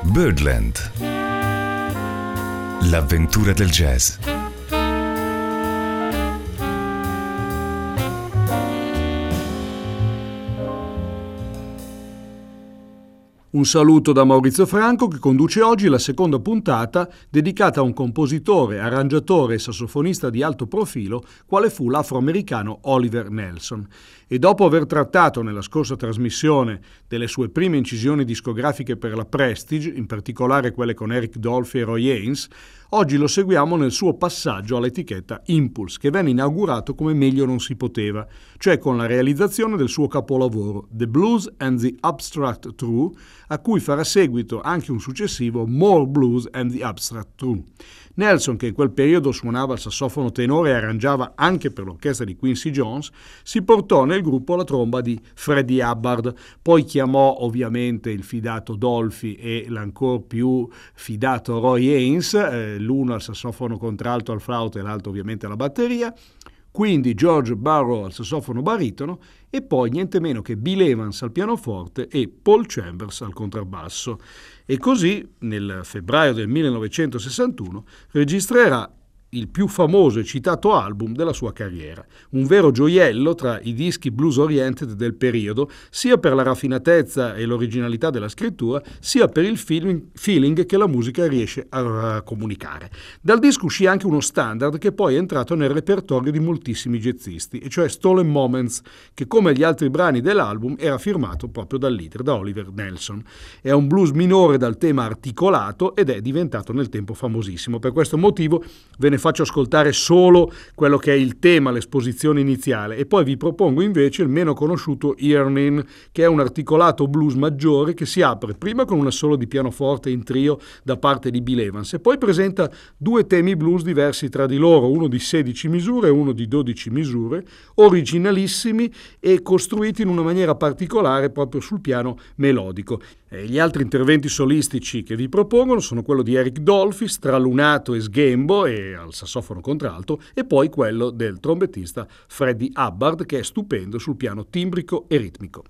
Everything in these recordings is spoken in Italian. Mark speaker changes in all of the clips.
Speaker 1: Birdland. L'avventura del jazz.
Speaker 2: Un saluto da Maurizio Franco che conduce oggi la seconda puntata dedicata a un compositore, arrangiatore e sassofonista di alto profilo quale fu l'afroamericano Oliver Nelson. E dopo aver trattato nella scorsa trasmissione delle sue prime incisioni discografiche per la Prestige, in particolare quelle con Eric Dolphy e Roy Haynes, oggi lo seguiamo nel suo passaggio all'etichetta Impulse, che venne inaugurato come meglio non si poteva, cioè con la realizzazione del suo capolavoro The Blues and the Abstract True, a cui farà seguito anche un successivo More Blues and the Abstract True. Nelson, che in quel periodo suonava il sassofono tenore e arrangiava anche per l'orchestra di Quincy Jones, si portò nel gruppo la tromba di Freddie Hubbard, poi chiamò ovviamente il fidato Dolphy e l'ancor più fidato Roy Haynes, l'uno al sassofono contralto, al flauto e l'altro ovviamente alla batteria, quindi George Barrow al sassofono baritono e poi niente meno che Bill Evans al pianoforte e Paul Chambers al contrabbasso. E così, nel febbraio del 1961, registrerà il più famoso e citato album della sua carriera, un vero gioiello tra i dischi blues oriented del periodo, sia per la raffinatezza e l'originalità della scrittura, sia per il feeling che la musica riesce a comunicare. Dal disco uscì anche uno standard che poi è entrato nel repertorio di moltissimi jazzisti, e cioè Stolen Moments, che come gli altri brani dell'album era firmato proprio dal leader, da Oliver Nelson. È un blues minore dal tema articolato ed è diventato nel tempo famosissimo. Per questo motivo ve ne faccio ascoltare solo quello che è il tema, l'esposizione iniziale, e poi vi propongo invece il meno conosciuto Yearning, che è un articolato blues maggiore che si apre prima con un assolo di pianoforte in trio da parte di Bill Evans e poi presenta due temi blues diversi tra di loro, uno di 16 misure e uno di 12 misure, originalissimi e costruiti in una maniera particolare proprio sul piano melodico. Gli altri interventi solistici che vi propongono sono quello di Eric Dolphy, stralunato e sghembo e al sassofono contralto, e poi quello del trombettista Freddie Hubbard, che è stupendo sul piano timbrico e ritmico.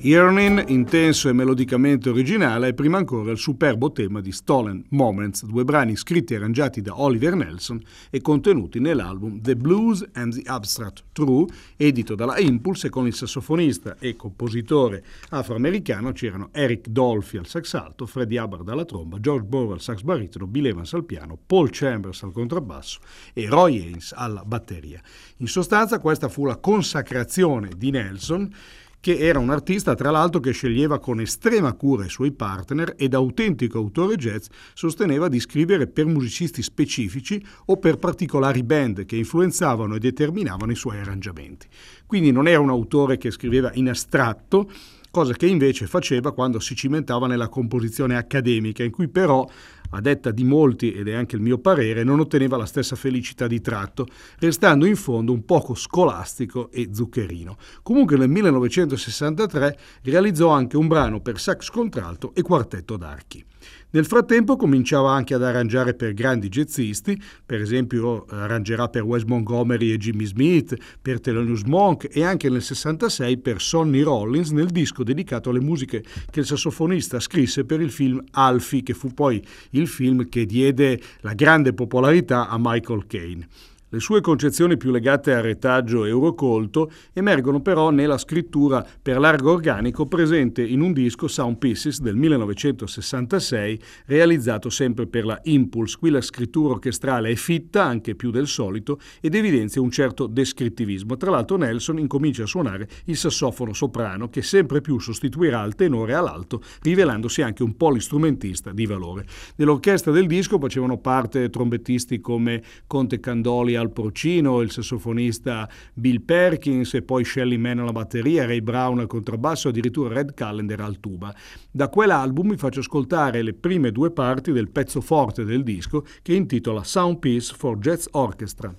Speaker 2: Yearning, intenso e melodicamente originale, e prima ancora il superbo tema di Stolen Moments, due brani scritti e arrangiati da Oliver Nelson e contenuti nell'album The Blues and the Abstract True, edito dalla Impulse, e con il sassofonista e compositore afroamericano c'erano Eric Dolphy al sax alto, Freddie Hubbard alla tromba, George Bowe al sax baritono, Bill Evans al piano, Paul Chambers al contrabbasso e Roy Haynes alla batteria. In sostanza questa fu la consacrazione di Nelson, che era un artista tra l'altro che sceglieva con estrema cura i suoi partner e da autentico autore jazz sosteneva di scrivere per musicisti specifici o per particolari band che influenzavano e determinavano i suoi arrangiamenti. Quindi non era un autore che scriveva in astratto, cosa che invece faceva quando si cimentava nella composizione accademica, in cui però, a detta di molti, ed è anche il mio parere, non otteneva la stessa felicità di tratto, restando in fondo un poco scolastico e zuccherino. Comunque nel 1963 realizzò anche un brano per sax contralto e quartetto d'archi. Nel frattempo cominciava anche ad arrangiare per grandi jazzisti, per esempio arrangerà per Wes Montgomery e Jimmy Smith, per Thelonious Monk e anche nel 66 per Sonny Rollins nel disco dedicato alle musiche che il sassofonista scrisse per il film Alfie, che fu poi il film che diede la grande popolarità a Michael Caine. Le sue concezioni più legate al retaggio eurocolto emergono però nella scrittura per largo organico presente in un disco Sound Pieces del 1966 realizzato sempre per la Impulse. Qui la scrittura orchestrale è fitta, anche più del solito, ed evidenzia un certo descrittivismo. Tra l'altro Nelson incomincia a suonare il sassofono soprano, che sempre più sostituirà il tenore all'alto, rivelandosi anche un polistrumentista di valore. Nell'orchestra del disco facevano parte trombettisti come Conte Candoli al porcino, il sassofonista Bill Perkins e poi Shelly Manne alla batteria, Ray Brown al contrabbasso, addirittura Red Callender al tuba. Da quell'album vi faccio ascoltare le prime due parti del pezzo forte del disco, che intitola Sound Piece for Jazz Orchestra.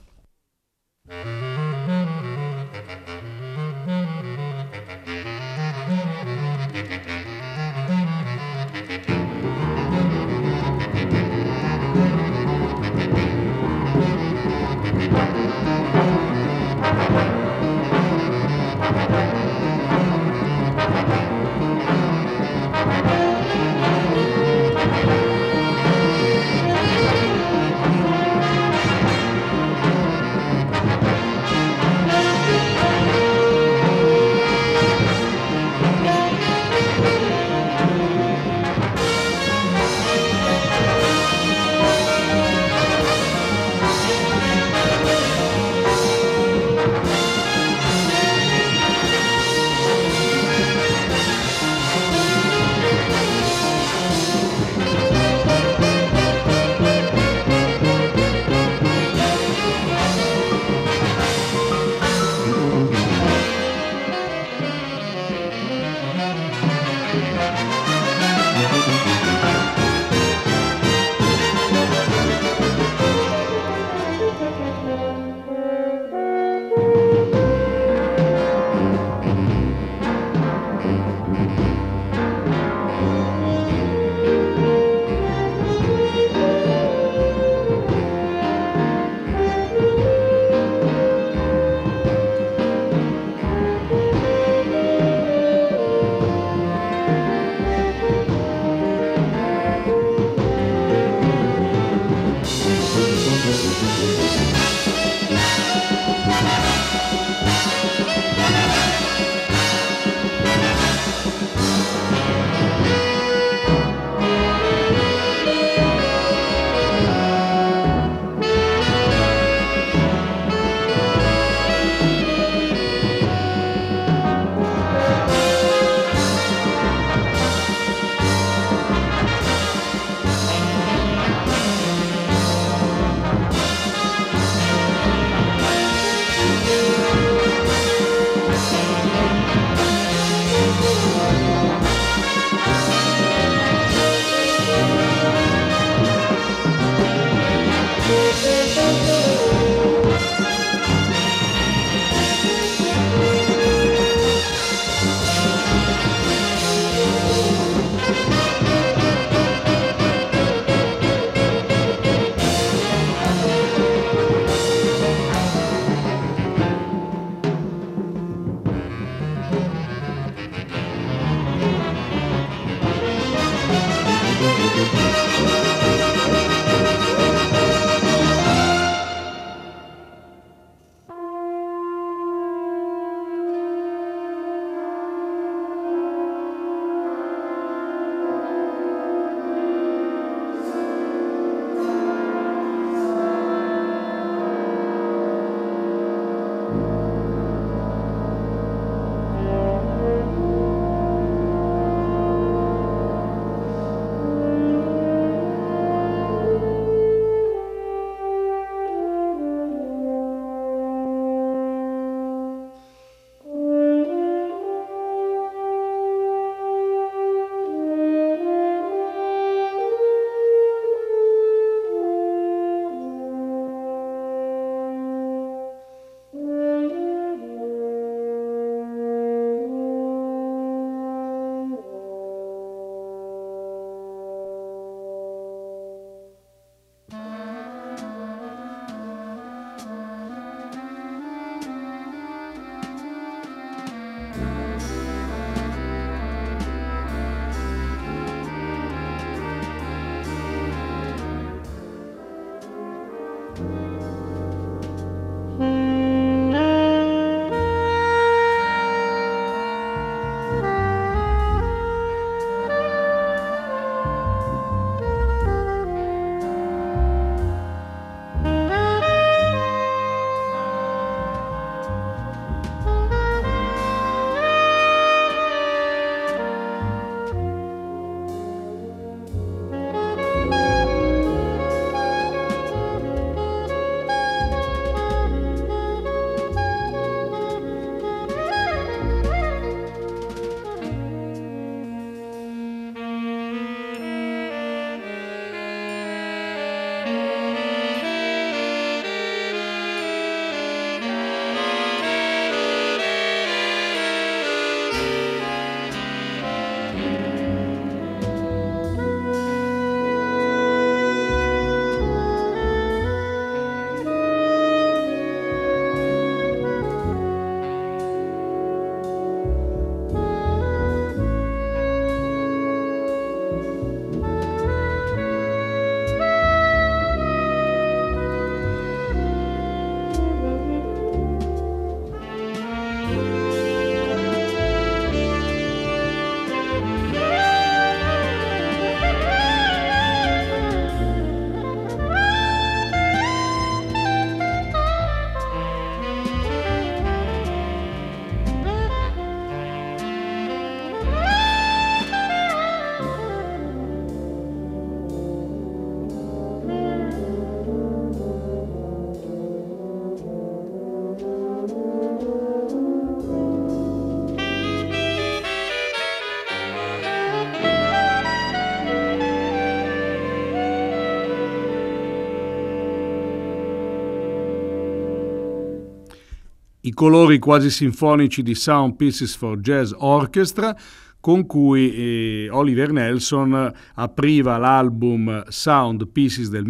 Speaker 2: I colori quasi sinfonici di Sound Pieces for Jazz Orchestra, con cui Oliver Nelson apriva l'album Sound Pieces del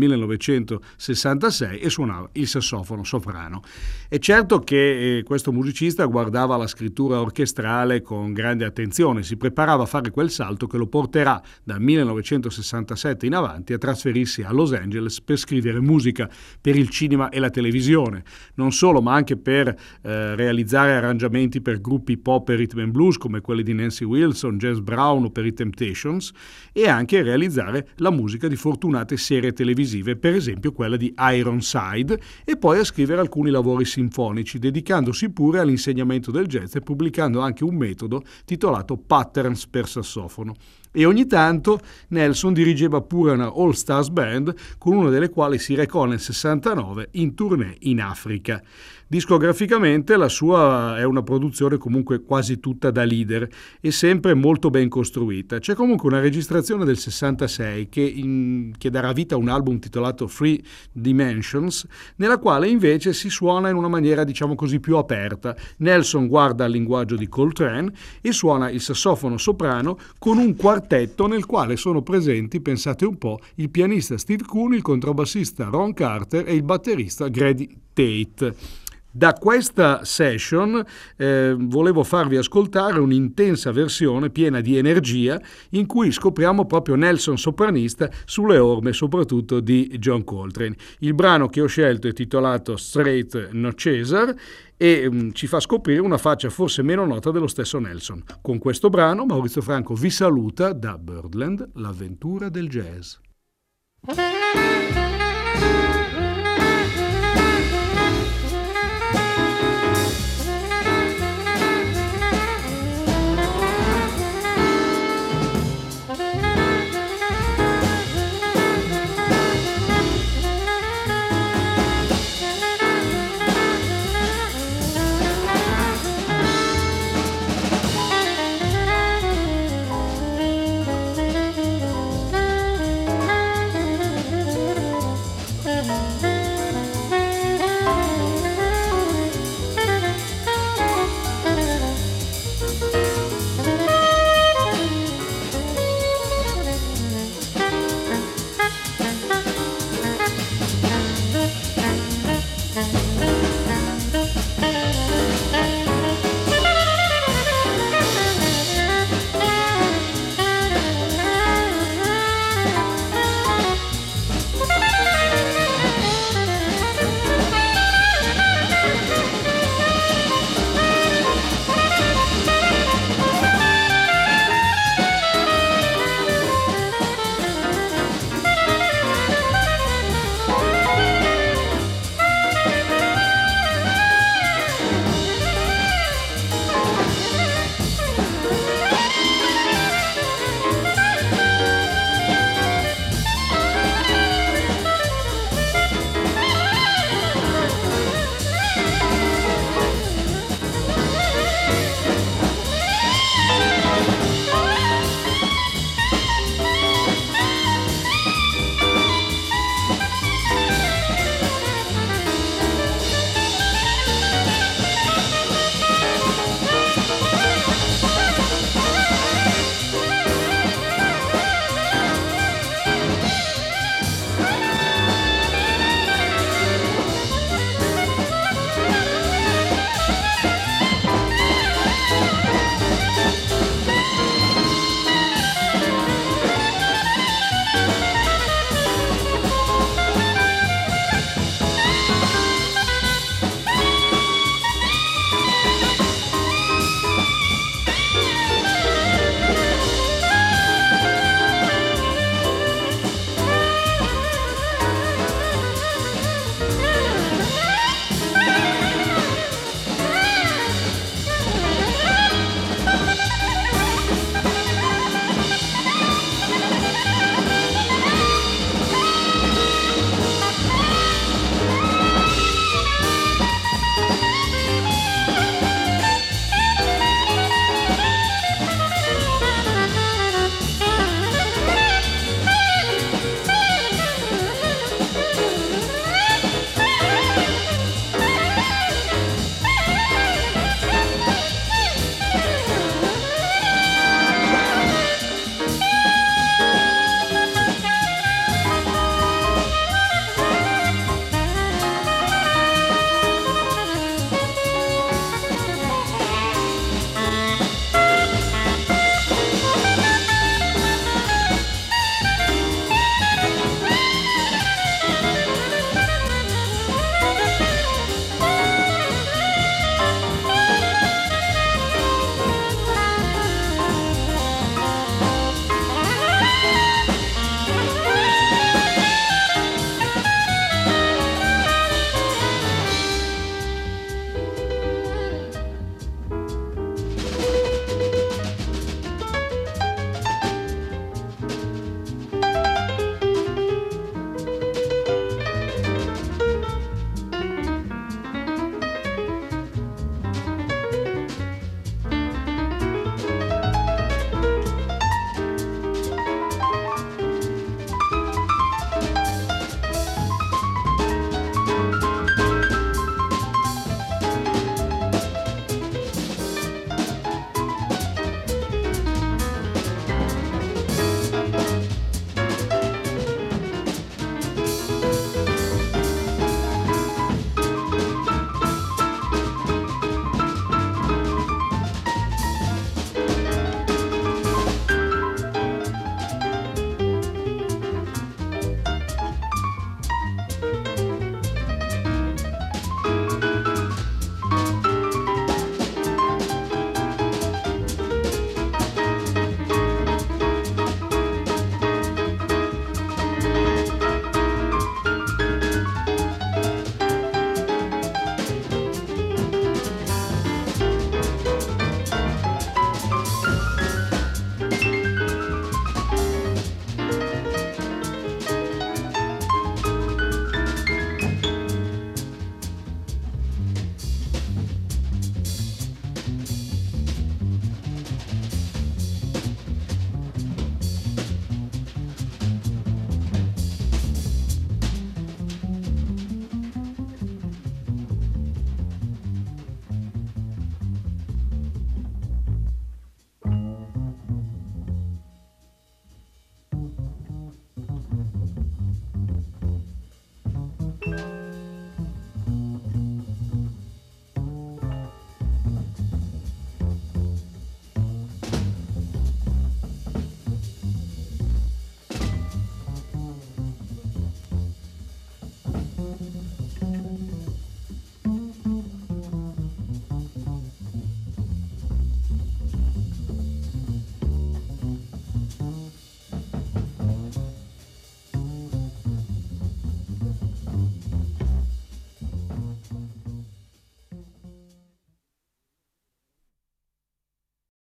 Speaker 2: 1966 e suonava il sassofono soprano. È certo che questo musicista guardava la scrittura orchestrale con grande attenzione, si preparava a fare quel salto che lo porterà dal 1967 in avanti a trasferirsi a Los Angeles per scrivere musica per il cinema e la televisione, non solo ma anche per realizzare arrangiamenti per gruppi pop e rhythm and blues come quelli di Nancy Wilson, James Brown o per i Temptations, e anche realizzare la musica di fortunate serie televisive, per esempio quella di Ironside, e poi a scrivere alcuni lavori sinfonici, dedicandosi pure all'insegnamento del jazz e pubblicando anche un metodo titolato Patterns per sassofono. E ogni tanto Nelson dirigeva pure una All Stars Band, con una delle quali si recò nel 69 in tournée in Africa. Discograficamente la sua è una produzione comunque quasi tutta da leader e sempre molto ben costruita. C'è comunque una registrazione del 66 che darà vita a un album titolato Three Dimensions, nella quale invece si suona in una maniera diciamo così più aperta. Nelson guarda al linguaggio di Coltrane e suona il sassofono soprano con un quartetto nel quale sono presenti, pensate un po', il pianista Steve Coon, il contrabbassista Ron Carter e il batterista Grady Tate. Da questa session volevo farvi ascoltare un'intensa versione piena di energia in cui scopriamo proprio Nelson sopranista sulle orme soprattutto di John Coltrane. Il brano che ho scelto è titolato Straight No Chaser e ci fa scoprire una faccia forse meno nota dello stesso Nelson. Con questo brano Maurizio Franco vi saluta da Birdland, l'avventura del jazz.